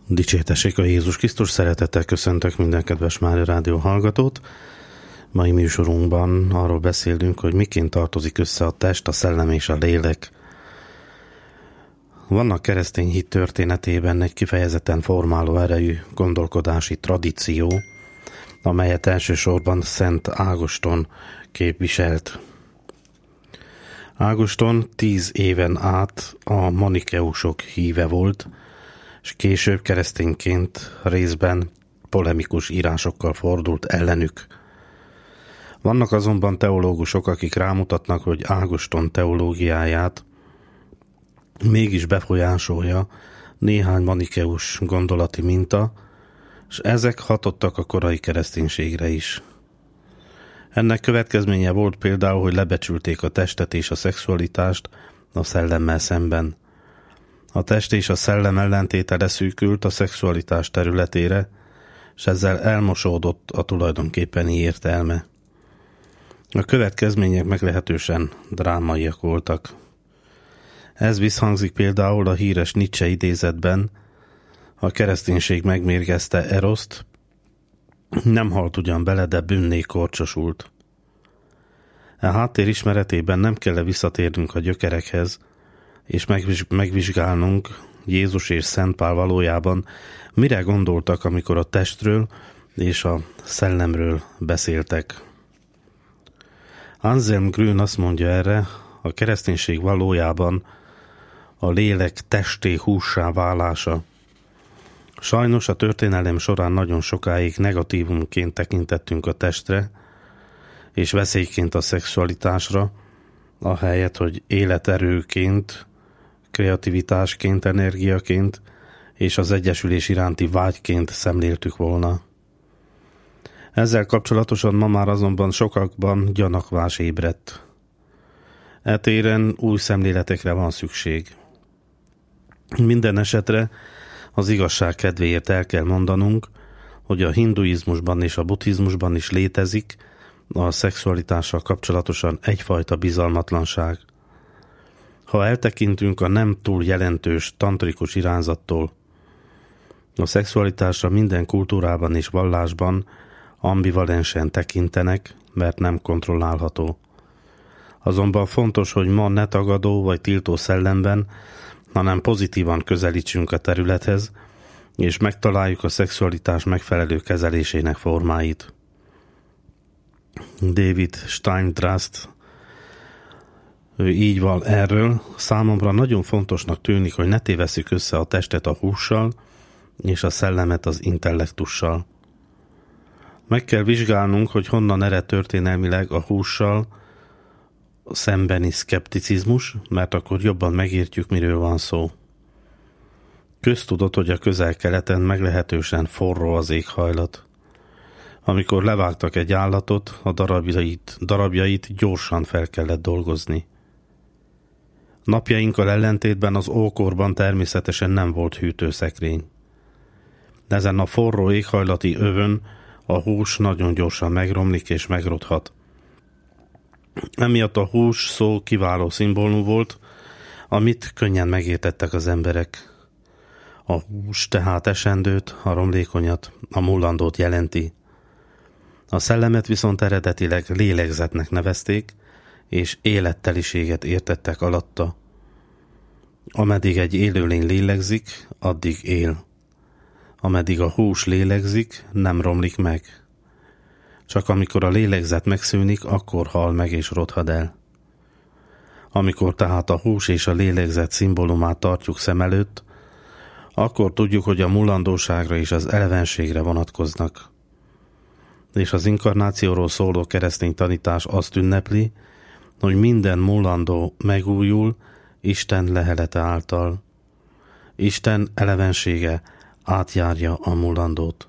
Dicsértessék a Jézus Krisztus, szeretettel köszöntök minden kedves Mária Rádió hallgatót. Mai műsorunkban arról beszélünk, hogy miként tartozik össze a test, a szellem és a lélek. Vannak keresztény hit történetében egy kifejezetten formáló erejű gondolkodási tradíció, amelyet elsősorban Szent Ágoston képviselt. Ágoston 10 éven át a manikeusok híve volt, és később keresztényként részben polemikus írásokkal fordult ellenük. Vannak azonban teológusok, akik rámutatnak, hogy Ágoston teológiáját mégis befolyásolja néhány manikeus gondolati minta, és ezek hatottak a korai kereszténységre is. Ennek következménye volt például, hogy lebecsülték a testet és a szexualitást a szellemmel szemben. A test és a szellem ellentéte leszűkült a szexualitás területére, és ezzel elmosódott a tulajdonképpeni értelme. A következmények meglehetősen drámaiak voltak. Ez visszhangzik például a híres Nietzsche idézetben: a kereszténység megmérgezte Eroszt, nem halt ugyan bele, de bűnné korcsosult. A háttér ismeretében nem kell visszatérnünk a gyökerekhez, és megvizsgálnunk Jézus és Szent Pál valójában mire gondoltak, amikor a testről és a szellemről beszéltek. Anselm Grün azt mondja erre: a kereszténység valójában a lélek testé hússá válása. Sajnos a történelem során nagyon sokáig negatívumként tekintettünk a testre, és veszélyként a szexualitásra, ahelyett, hogy életerőként, kreativitásként, energiaként és az egyesülés iránti vágyként szemléltük volna. Ezzel kapcsolatosan ma már azonban sokakban gyanakvás ébredt. E téren új szemléletekre van szükség. Minden esetre az igazság kedvéért el kell mondanunk, hogy a hinduizmusban és a buddhizmusban is létezik a szexualitással kapcsolatosan egyfajta bizalmatlanság. Ha eltekintünk a nem túl jelentős tantrikus irányzattól, a szexualitásra minden kultúrában és vallásban ambivalensen tekintenek, mert nem kontrollálható. Azonban fontos, hogy ma ne tagadó vagy tiltó szellemben, hanem pozitívan közelítsünk a területhez, és megtaláljuk a szexualitás megfelelő kezelésének formáit. David Steindrast, ő így val erről: számomra nagyon fontosnak tűnik, hogy ne tévesszük össze a testet a hússal, és a szellemet az intellektussal. Meg kell vizsgálnunk, hogy honnan ered történelmileg a hússal szembeni szkepticizmus, mert akkor jobban megértjük, miről van szó. Köztudott, hogy a Közel-Keleten meglehetősen forró az éghajlat. Amikor levágtak egy állatot, a darabjait gyorsan fel kellett dolgozni. Napjainkkal ellentétben az ókorban természetesen nem volt hűtőszekrény. Ezen a forró éghajlati övön a hús nagyon gyorsan megromlik és megrothat. Emiatt a hús szó kiváló szimbólum volt, amit könnyen megértettek az emberek. A hús tehát esendőt, a romlékonyat, a mullandót jelenti. A szellemet viszont eredetileg lélegzetnek nevezték, és életteliséget értettek alatta. Ameddig egy élőlény lélegzik, addig él. Ameddig a hús lélegzik, nem romlik meg. Csak amikor a lélegzet megszűnik, akkor hal meg és rothad el. Amikor tehát a hús és a lélegzet szimbólumát tartjuk szem előtt, akkor tudjuk, hogy a mullandóságra és az elevenségre vonatkoznak. És az inkarnációról szóló keresztény tanítás azt ünnepli, hogy minden mullandó megújul Isten lehelete által. Isten elevensége átjárja a mullandót.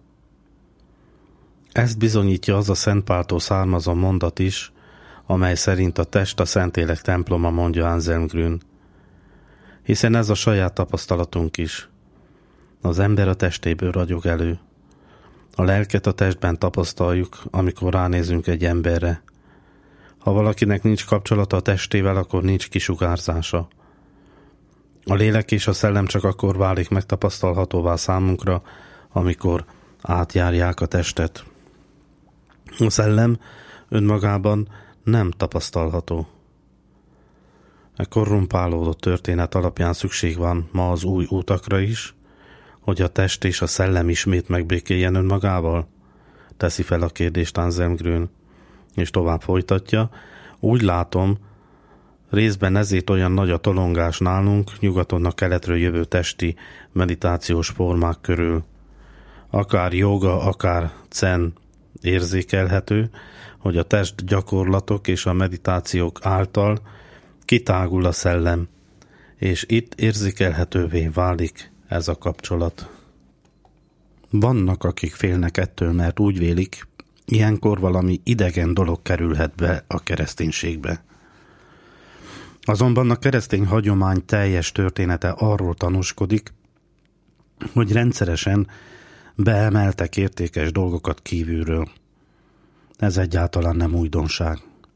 Ezt bizonyítja az a Szent Páltól származó mondat is, amely szerint a test a Szentlélek temploma, mondja Anselm Grün. Hiszen ez a saját tapasztalatunk is. Az ember a testéből ragyog elő. A lelket a testben tapasztaljuk, amikor ránézünk egy emberre. Ha valakinek nincs kapcsolata a testével, akkor nincs kisugárzása. A lélek és a szellem csak akkor válik megtapasztalhatóvá számunkra, amikor átjárják a testet. A szellem önmagában nem tapasztalható. A korrumpálódott történet alapján szükség van ma az új utakra is, hogy a test és a szellem ismét megbékéljen önmagával? Teszi fel a kérdést Anselm Grün, és tovább folytatja. Úgy látom, részben ezért olyan nagy a tolongás nálunk, nyugaton a keletről jövő testi meditációs formák körül. Akár joga, akár zen érzékelhető, hogy a test gyakorlatok és a meditációk által kitágul a szellem, és itt érzékelhetővé válik ez a kapcsolat. Vannak, akik félnek ettől, mert úgy vélik, ilyenkor valami idegen dolog kerülhet be a kereszténységbe. Azonban a keresztény hagyomány teljes története arról tanúskodik, hogy rendszeresen beemeltek értékes dolgokat kívülről. Ez egyáltalán nem újdonság.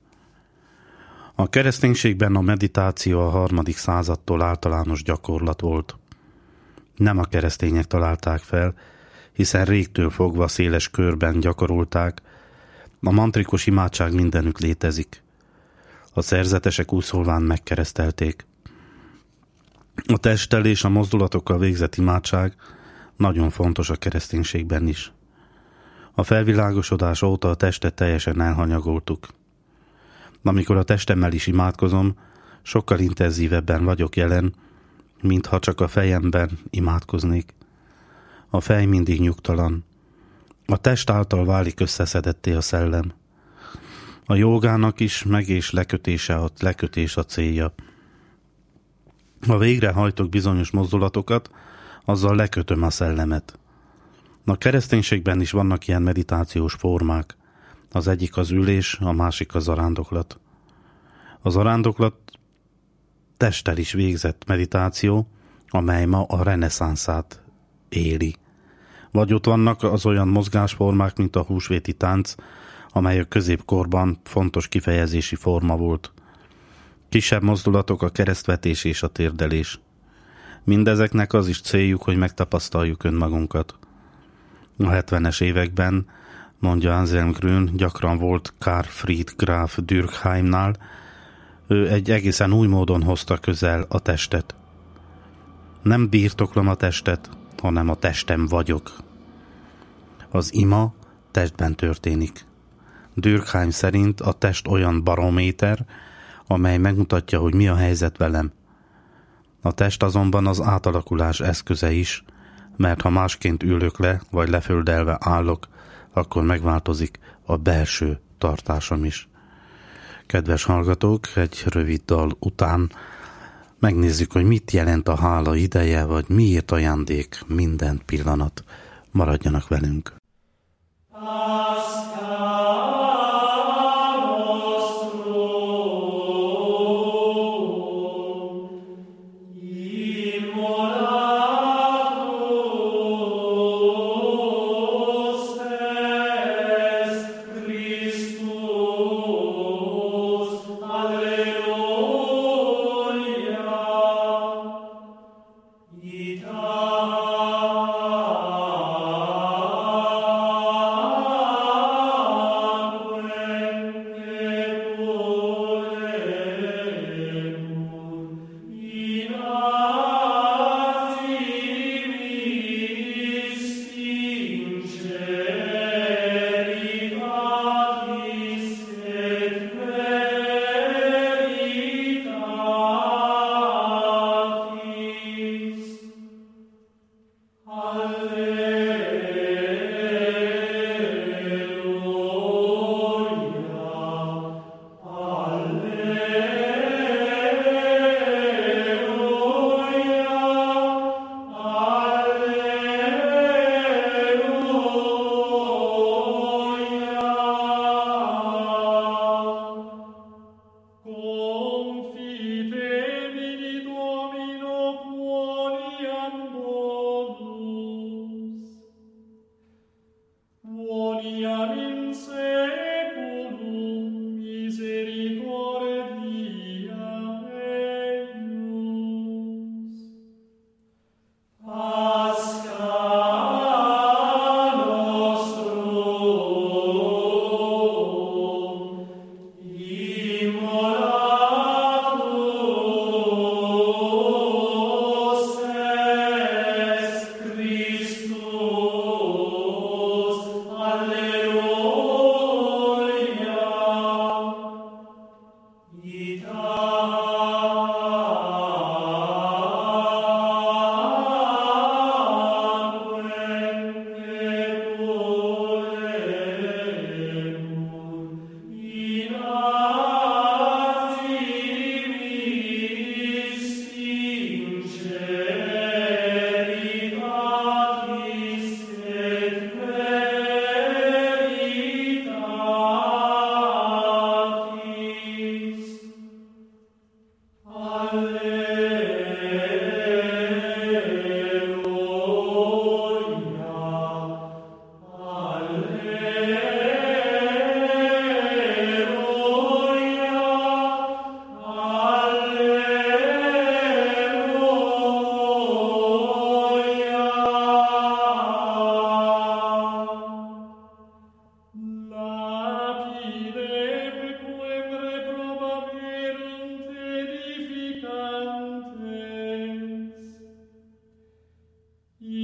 A kereszténységben a meditáció a 3. századtól általános gyakorlat volt. Nem a keresztények találták fel, hiszen régtől fogva széles körben gyakorolták, a mantrikus imádság mindenütt létezik. A szerzetesek úszolván megkeresztelték. A testtel és a mozdulatokkal végzett imádság nagyon fontos a kereszténységben is. A felvilágosodás óta a testet teljesen elhanyagoltuk. Amikor a testemmel is imádkozom, sokkal intenzívebben vagyok jelen, mintha csak a fejemben imádkoznék. A fej mindig nyugtalan. A test által válik összeszedetté a szellem. A jógának is meg és lekötés a célja. Ha végrehajtok bizonyos mozdulatokat, azzal lekötöm a szellemet. A kereszténységben is vannak ilyen meditációs formák. Az egyik az ülés, a másik a zarándoklat. A zarándoklat testtel is végzett meditáció, amely ma a reneszánszát éli. Vagy ott vannak az olyan mozgásformák, mint a húsvéti tánc, amely a középkorban fontos kifejezési forma volt. Kisebb mozdulatok a keresztvetés és a térdelés. Mindezeknek az is céljuk, hogy megtapasztaljuk önmagunkat. A 70-es években, mondja Anselm Grün, gyakran volt Karl Fried Graf Dürkheimnál, ő egy egészen új módon hozta közel a testet. Nem birtoklom a testet, hanem a testem vagyok. Az ima testben történik. Dürkheim szerint a test olyan barométer, amely megmutatja, hogy mi a helyzet velem. A test azonban az átalakulás eszköze is, mert ha másként ülök le, vagy leföldelve állok, akkor megváltozik a belső tartásom is. Kedves hallgatók, egy rövid dal után megnézzük, hogy mit jelent a hála ideje, vagy miért ajándék minden pillanat. Maradjanak velünk!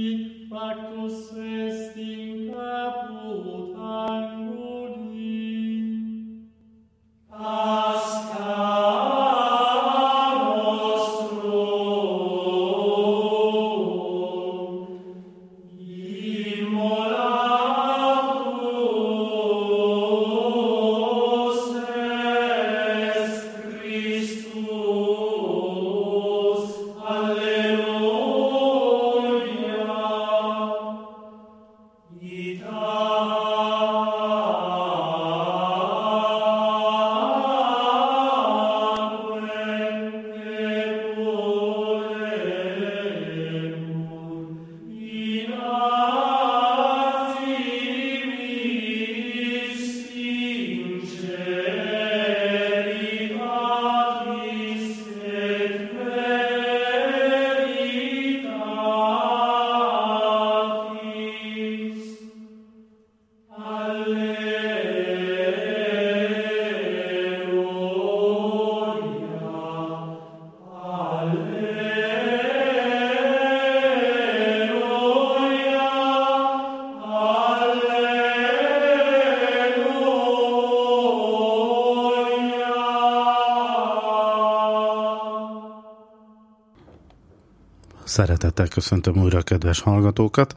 Szeretettel köszöntöm újra a kedves hallgatókat.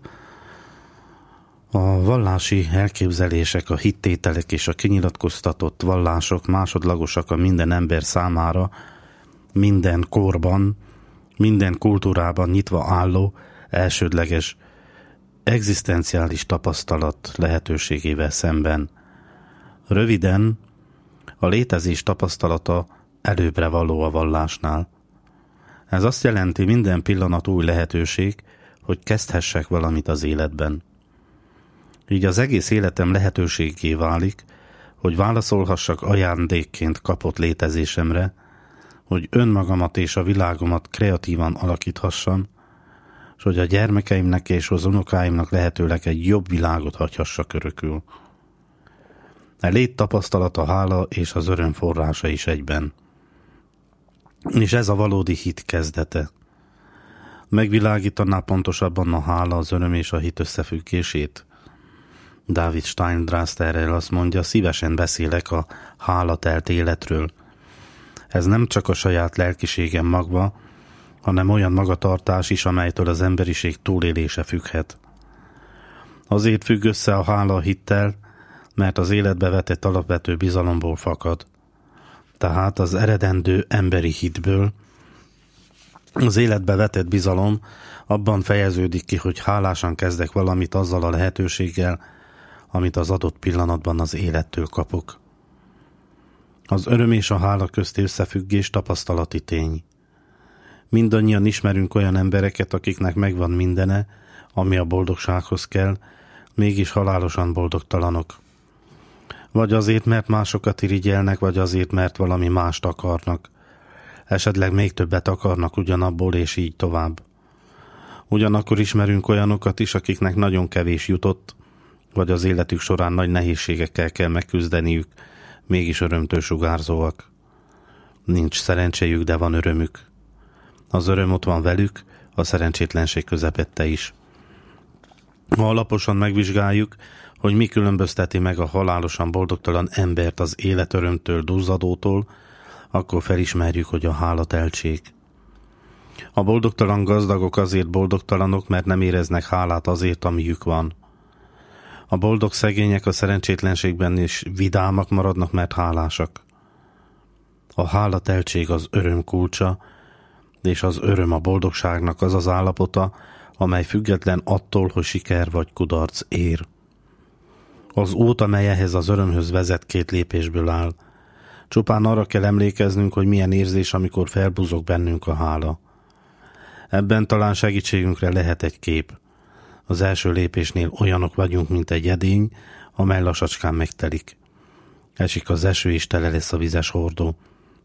A vallási elképzelések, a hittételek és a kinyilatkoztatott vallások másodlagosak a minden ember számára, minden korban, minden kultúrában nyitva álló, elsődleges, egzisztenciális tapasztalat lehetőségével szemben. Röviden, a létezés tapasztalata előbbre való a vallásnál. Ez azt jelenti, minden pillanat új lehetőség, hogy kezdhessek valamit az életben. Így az egész életem lehetőséggé válik, hogy válaszolhassak ajándékként kapott létezésemre, hogy önmagamat és a világomat kreatívan alakíthassam, és hogy a gyermekeimnek és az unokáimnak lehetőleg egy jobb világot hagyhassak örökül. A lét tapasztalat, a hála és az öröm forrása is egyben. És ez a valódi hit kezdete. Megvilágítaná pontosabban a hála, az öröm és a hit összefüggését? David Steindrast erről azt mondja, szívesen beszélek a hálatelt életről. Ez nem csak a saját lelkiségem magva, hanem olyan magatartás is, amelytől az emberiség túlélése függhet. Azért függ össze a hála a hittel, mert az életbe vetett alapvető bizalomból fakad. Tehát az eredendő emberi hitből. Az életbe vetett bizalom abban fejeződik ki, hogy hálásan kezdek valamit azzal a lehetőséggel, amit az adott pillanatban az élettől kapok. Az öröm és a hála közti összefüggés tapasztalati tény. Mindannyian ismerünk olyan embereket, akiknek megvan mindene, ami a boldogsághoz kell, mégis halálosan boldogtalanok. Vagy azért, mert másokat irigyelnek, vagy azért, mert valami mást akarnak. Esetleg még többet akarnak ugyanabból, és így tovább. Ugyanakkor ismerünk olyanokat is, akiknek nagyon kevés jutott, vagy az életük során nagy nehézségekkel kell megküzdeniük, mégis örömtől sugárzóak. Nincs szerencséjük, de van örömük. Az öröm ott van velük, a szerencsétlenség közepette is. Ha alaposan megvizsgáljuk, hogy mi különbözteti meg a halálosan boldogtalan embert az életörömtől, duzzadótól, akkor felismerjük, hogy a hálateltség. A boldogtalan gazdagok azért boldogtalanok, mert nem éreznek hálát azért, amiük van. A boldog szegények a szerencsétlenségben is vidámak maradnak, mert hálásak. A hálateltség az öröm kulcsa, és az öröm a boldogságnak az az állapota, amely független attól, hogy siker vagy kudarc ér. Az út, amely ehhez az örömhöz vezet, 2 lépésből áll. Csupán arra kell emlékeznünk, hogy milyen érzés, amikor felbuzog bennünk a hála. Ebben talán segítségünkre lehet egy kép. Az első lépésnél olyanok vagyunk, mint egy edény, amely lassacskán megtelik. Esik az eső, és tele lesz a vizes hordó.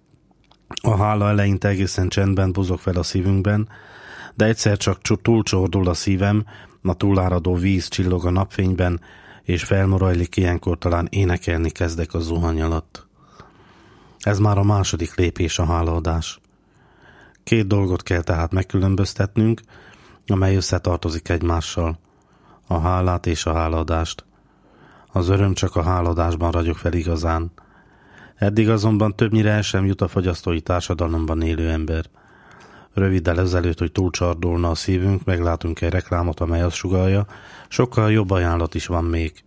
A hála eleinte egészen csendben buzog fel a szívünkben, de egyszer csak túlcsordul a szívem, a túláradó víz csillog a napfényben, és felmorajlik, ilyenkor talán énekelni kezdek a zuhany alatt. Ez már a második lépés, a hálaadás. 2 dolgot kell tehát megkülönböztetnünk, amely összetartozik egymással, a hálát és a háladást. Az öröm csak a háladásban ragyog fel igazán. Eddig azonban többnyire el sem jut a fogyasztói társadalomban élő ember. Röviddel ezelőtt, hogy túlcsardolna a szívünk, meglátunk egy reklámot, amely azt sugallja, sokkal jobb ajánlat is van még.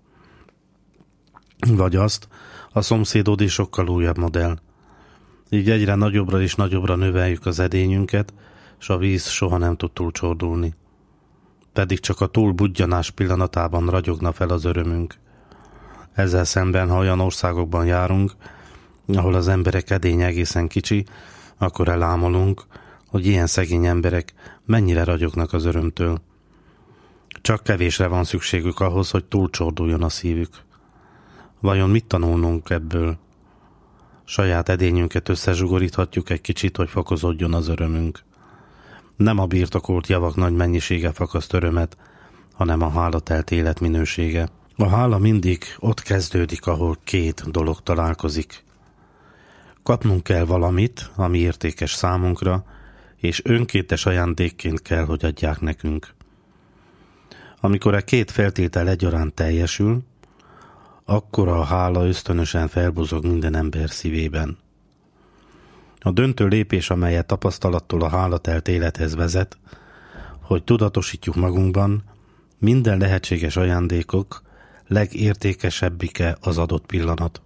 Vagy azt, a szomszédod is sokkal újabb modell. Így egyre nagyobbra és nagyobbra növeljük az edényünket, s a víz soha nem tud túlcsordulni. Pedig csak a túlbudjanás pillanatában ragyogna fel az örömünk. Ezzel szemben, ha olyan országokban járunk, ahol az emberek edénye egészen kicsi, akkor elámulunk, hogy ilyen szegény emberek mennyire ragyognak az örömtől. Csak kevésre van szükségük ahhoz, hogy túlcsorduljon a szívük. Vajon mit tanulnunk ebből? Saját edényünket összezsugoríthatjuk egy kicsit, hogy fokozódjon az örömünk. Nem a birtokolt javak nagy mennyisége fakaszt örömet, hanem a hálatelt élet minősége. A hála mindig ott kezdődik, ahol két dolog találkozik. Kapnunk kell valamit, ami értékes számunkra, és önkéntes ajándékként kell, hogy adják nekünk. Amikor a két feltétel egyaránt teljesül, akkor a hála ösztönösen felbuzog minden ember szívében. A döntő lépés, amelyet tapasztalattól a hálatelt élethez vezet, hogy tudatosítjuk magunkban, minden lehetséges ajándékok legértékesebbike az adott pillanat.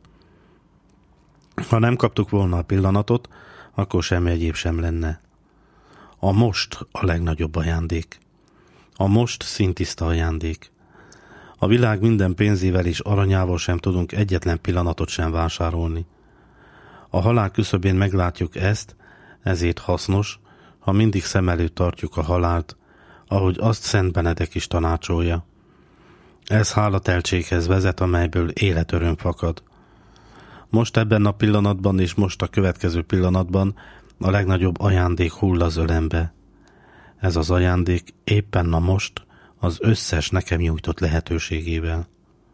Ha nem kaptuk volna a pillanatot, akkor semmi egyéb sem lenne. A most a legnagyobb ajándék. A most színtiszta ajándék. A világ minden pénzével és aranyával sem tudunk egyetlen pillanatot sem vásárolni. A halál küszöbén meglátjuk ezt, ezért hasznos, ha mindig szem előtt tartjuk a halált, ahogy azt Szent Benedek is tanácsolja. Ez hálateltséghez vezet, amelyből életöröm fakad. Most ebben a pillanatban és most a következő pillanatban a legnagyobb ajándék hull az ölembe. Ez az ajándék éppen a most az összes nekem nyújtott lehetőségével.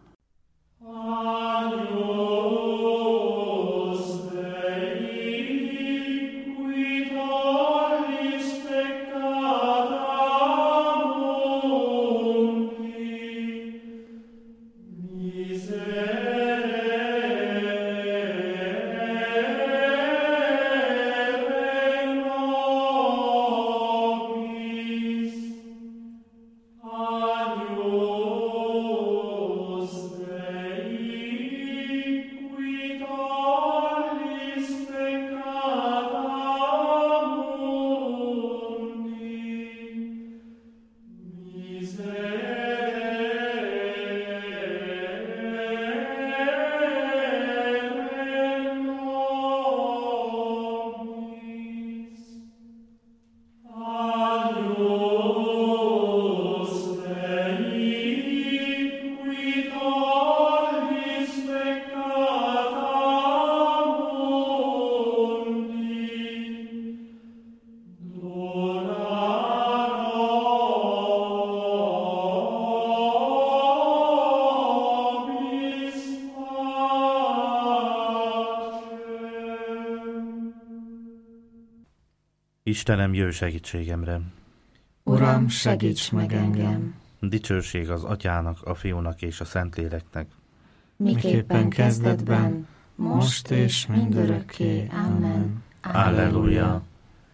Istenem, jöjj segítségemre! Uram, segíts meg engem! Dicsőség az Atyának, a Fiúnak és a Szentléleknek. Miképpen kezdetben, most és mindörökké. Amen. Alleluja!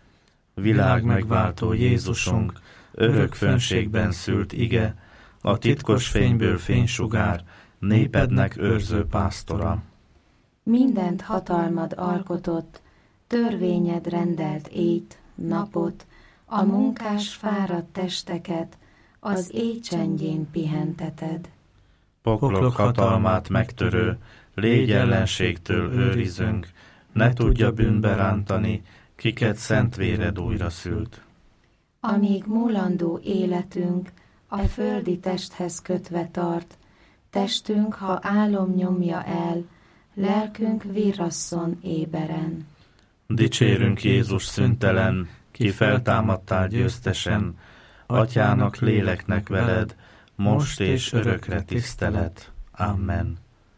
Világ megváltó Jézusunk, örök fönségben szült ige, a titkos fényből fénysugár, népednek őrző pásztora. Mindent hatalmad alkotott, törvényed rendelt éjt, napot, a munkás fáradt testeket, az éj csendjén pihenteted. Poklok hatalmát megtörő, légy ellenségtől őrizünk, ne tudja bűnbe rántani, kiket szent véred újra szült. Amíg múlandó életünk a földi testhez kötve tart, testünk, ha álom nyomja el, lelkünk virrasszon éberen. Dicsérünk Jézus szüntelen, ki feltámadtál győztesen, Atyának, léleknek veled, most és örökre tisztelet. Amen.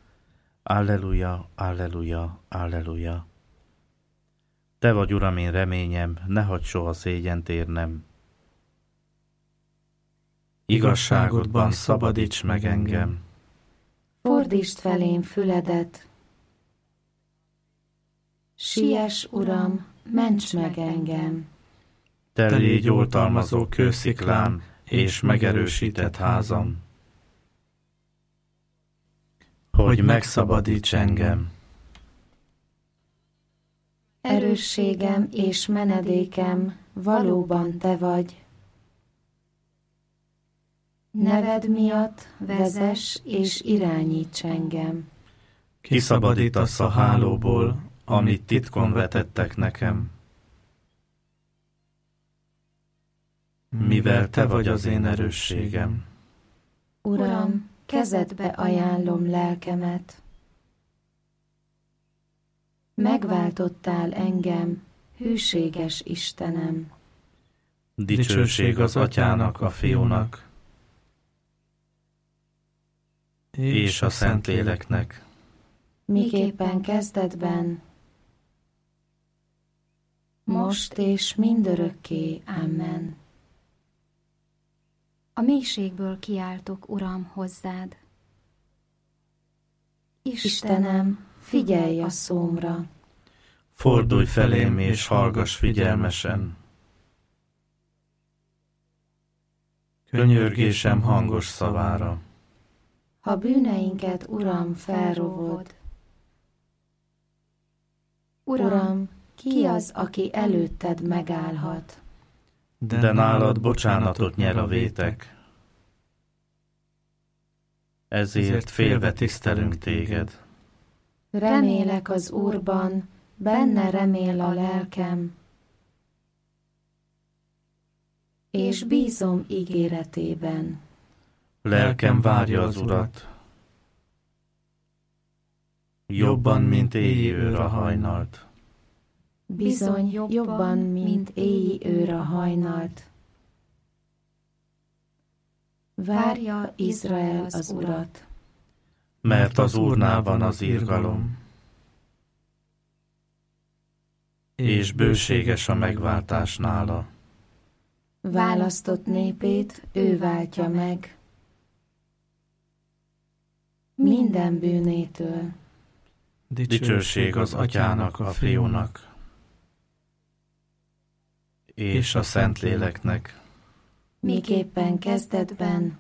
Alleluja, alleluja, alleluja. Te vagy, Uram, én reményem, ne hagyd soha szégyent érnem. igazságodban szabadíts meg engem. Fordítsd felém füledet, siess, Uram, ments meg engem. Te légy oltalmazó kősziklám és megerősített házam, hogy megszabadíts engem. Erősségem és menedékem, valóban te vagy. Neved miatt vezess és irányíts engem. Kiszabadítasz a hálóból, amit titkon vetettek nekem. Mivel te vagy az én erősségem. Uram, kezedbe ajánlom lelkemet. Megváltottál engem, hűséges Istenem. Dicsőség az Atyának, a Fiúnak és a Szentléleknek. Miképpen kezdetben, most és mindörökké. Amen. A mélységből kiáltok, Uram, hozzád. Istenem, figyelj a szómra. Fordulj felém és hallgass figyelmesen. Könyörgésem hangos szavára. Ha bűneinket, Uram, felrovod. Uram, ki az, aki előtted megállhat? De nálad bocsánatot nyer a vétek. Ezért félve tisztelünk téged. Remélek az Úrban, benne remél a lelkem, és bízom ígéretében. Lelkem várja az Urat, jobban, mint éji őr a hajnalt. Bizony jobban, mint éji őr a hajnalt. Várja Izrael az Urat. Mert az Úrnál van az irgalom, és bőséges a megváltás nála. Választott népét ő váltja meg minden bűnétől. Dicsőség az Atyának, a Fiúnak és a Szentléleknek. Miképpen kezdetben,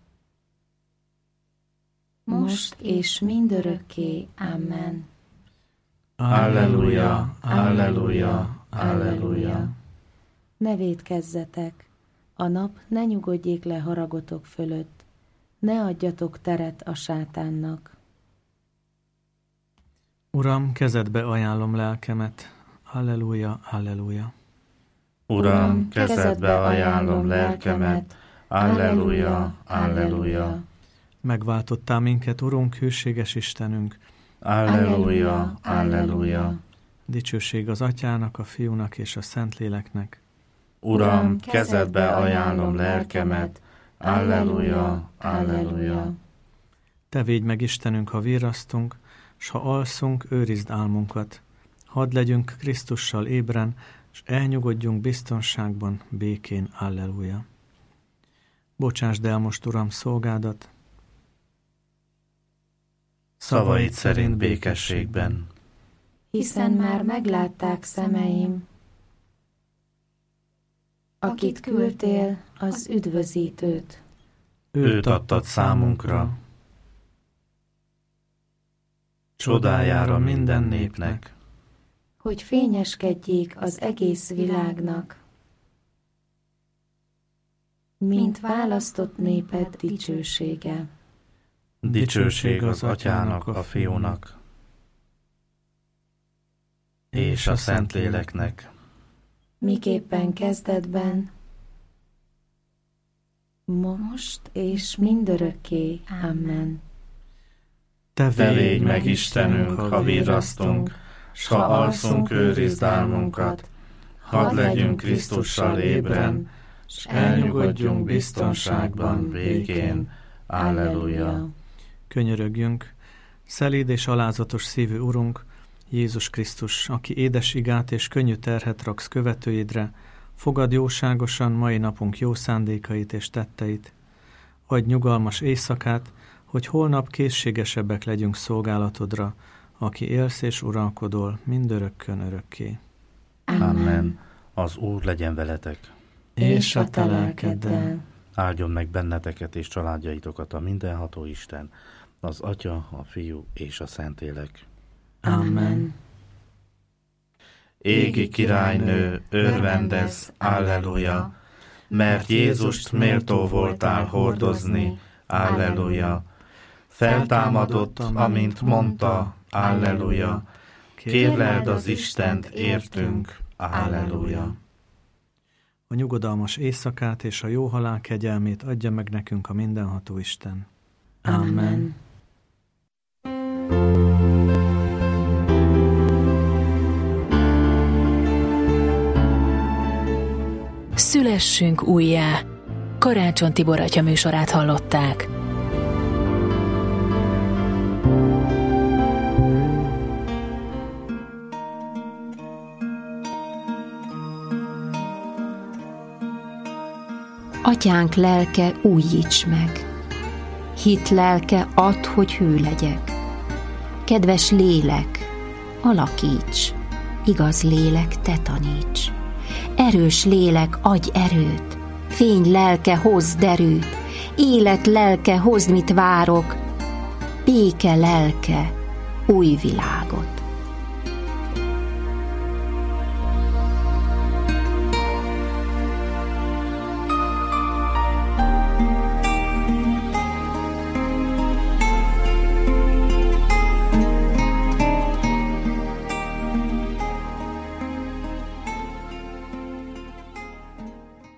most és mindörökké. Amen. Alleluja, alleluja, alleluja. Ne vétkezzetek, a nap ne nyugodjék le haragotok fölött, ne adjatok teret a sátánnak. Uram, kezedbe ajánlom lelkemet. Alleluja, alleluja. Uram, kezedbe ajánlom lelkemet. Alleluja, alleluja. Megváltottál minket, Urunk, hűséges Istenünk. Alleluja, alleluja. Dicsőség az Atyának, a Fiúnak és a Szentléleknek. Uram, kezedbe ajánlom lelkemet. Alleluja, alleluja. Te védj meg, Istenünk, ha virrasztunk, s ha alszunk, őrizd álmunkat. Hadd legyünk Krisztussal ébren, s elnyugodjunk biztonságban, békén. Alleluja. Bocsásd el most, Uram, szolgádat, Szavaid szerint békességben. Hiszen már meglátták szemeim, akit küldtél, az üdvözítőt. Őt adtad számunkra, csodájára minden népnek. Hogy fényeskedjék az egész világnak, mint választott néped dicsősége. Dicsőség az Atyának, a Fiúnak és a Szentléleknek. Miképpen kezdetben, most és mindörökké. Amen. Te Te légy meg, Istenünk, ha virrasztunk, s ha alszunk, őrizd álmunkat. Hadd legyünk Krisztussal ébren, s elnyugodjunk biztonságban, békén. Alleluja. Könyörögjünk, szelíd és alázatos szívű Urunk, Jézus Krisztus, aki édes igát és könnyű terhet raksz követőidre, fogad jóságosan mai napunk jó szándékait és tetteit, adj nyugalmas éjszakát, hogy holnap készségesebbek legyünk szolgálatodra, aki élsz és uralkodol mindörökkön örökké. Amen. Az Úr legyen veletek. És a te lelkeddel. Áldjon meg benneteket és családjaitokat a mindenható Isten, az Atya, a Fiú és a Szentlélek. Amen. Égi királynő, örvendez, alleluja, mert Jézust méltó voltál hordozni, alleluja. Feltámadott, amint mondta, alleluja. Kérleld az Istent, értünk, alleluja. A nyugodalmas éjszakát és a jó halál kegyelmét adja meg nekünk a mindenható Isten. Amen. Szülessünk újjá! Karácsony Tibor atya műsorát hallották. Atyánk lelke, újíts meg! Hit lelke, add, hogy hű legyek! Kedves lélek, alakíts! Igaz lélek, te taníts! Erős lélek, adj erőt! Fény lelke, hozd erőt! Élet lelke, hozd, mit várok! Béke lelke, új világot!